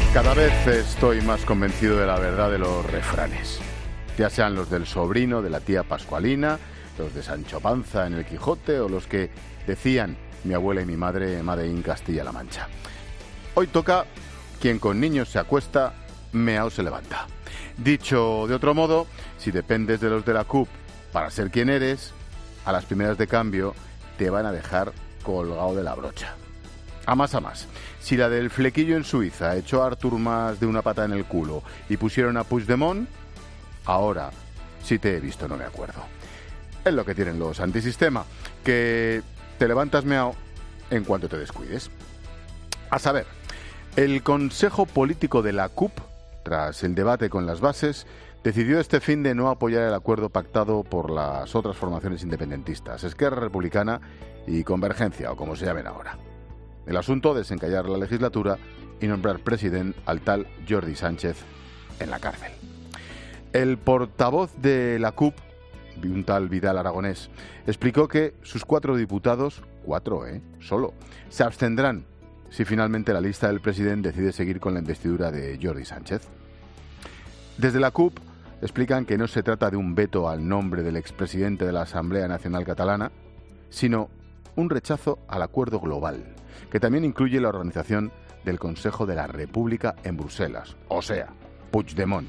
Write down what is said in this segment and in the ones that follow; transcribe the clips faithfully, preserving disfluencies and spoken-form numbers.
Cada vez estoy más convencido de la verdad de los refranes, ya sean los del sobrino de la tía Pascualina, los de Sancho Panza en el Quijote o los que decían mi abuela y mi madre, madre en Castilla-La Mancha. Hoy toca quien con niños se acuesta, meao se levanta. Dicho de otro modo, si dependes de los de la C U P para ser quien eres, a las primeras de cambio te van a dejar colgado de la brocha. A más a más, si la del flequillo en Suiza echó a Artur Mas de una pata en el culo y pusieron a Puigdemont, ahora, si te he visto no me acuerdo. Es lo que tienen los antisistema, que te levantas meao en cuanto te descuides. A saber, el Consejo Político de la C U P, tras el debate con las bases, decidió este fin de no apoyar el acuerdo pactado por las otras formaciones independentistas, Esquerra Republicana y Convergencia, o como se llamen ahora. El asunto, desencallar la legislatura y nombrar presidente al tal Jordi Sánchez en la cárcel. El portavoz de la C U P, un tal Vidal Aragonés, explicó que sus cuatro diputados, cuatro, ¿eh?, solo, se abstendrán si finalmente la lista del presidente decide seguir con la investidura de Jordi Sánchez. Desde la C U P explican que no se trata de un veto al nombre del expresidente de la Asamblea Nacional Catalana, sino un rechazo al acuerdo global, que también incluye la organización del Consejo de la República en Bruselas, o sea, Puigdemont.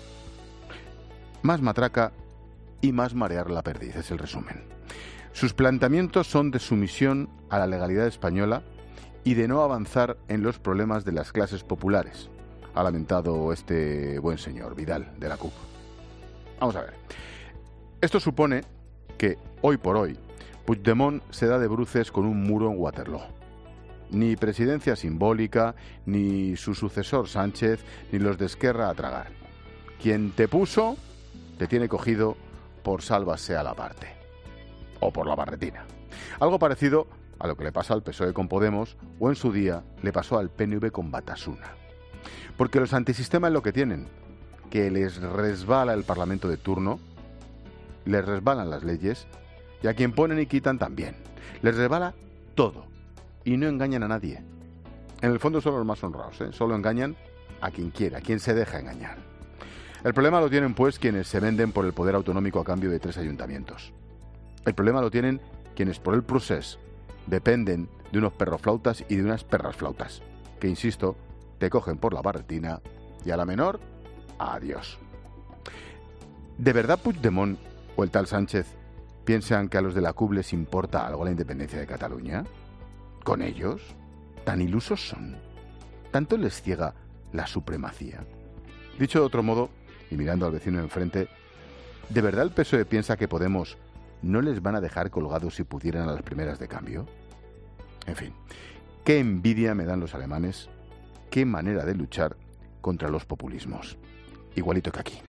Más matraca y más marear la perdiz, es el resumen. Sus planteamientos son de sumisión a la legalidad española y de no avanzar en los problemas de las clases populares, ha lamentado este buen señor Vidal de la C U P. Vamos a ver. Esto supone que, hoy por hoy, Puigdemont se da de bruces con un muro en Waterloo. Ni presidencia simbólica, ni su sucesor Sánchez, ni los de Esquerra a tragar. Quien te puso, te tiene cogido por sálvase a la parte. O por la barretina. Algo parecido a lo que le pasa al P S O E con Podemos, o en su día le pasó al P N V con Batasuna. Porque los antisistema es lo que tienen, que les resbala el Parlamento de turno, les resbalan las leyes, y a quien ponen y quitan también. Les resbala todo, y no engañan a nadie. En el fondo son los más honrados, ¿eh? Solo engañan a quien quiera, a quien se deja engañar. El problema lo tienen, pues, quienes se venden por el poder autonómico a cambio de tres ayuntamientos. El problema lo tienen quienes por el procés dependen de unos perroflautas y de unas perrasflautas, que, insisto, te cogen por la barretina y a la menor, adiós. ¿De verdad Puigdemont o el tal Sánchez piensan que a los de la C U P les importa algo la independencia de Cataluña? ¿Con ellos? ¿Tan ilusos son? ¿Tanto les ciega la supremacía? Dicho de otro modo, y mirando al vecino enfrente, ¿de verdad el P S O E piensa que Podemos no les van a dejar colgados si pudieran a las primeras de cambio? En fin, qué envidia me dan los alemanes, qué manera de luchar contra los populismos. Igualito que aquí.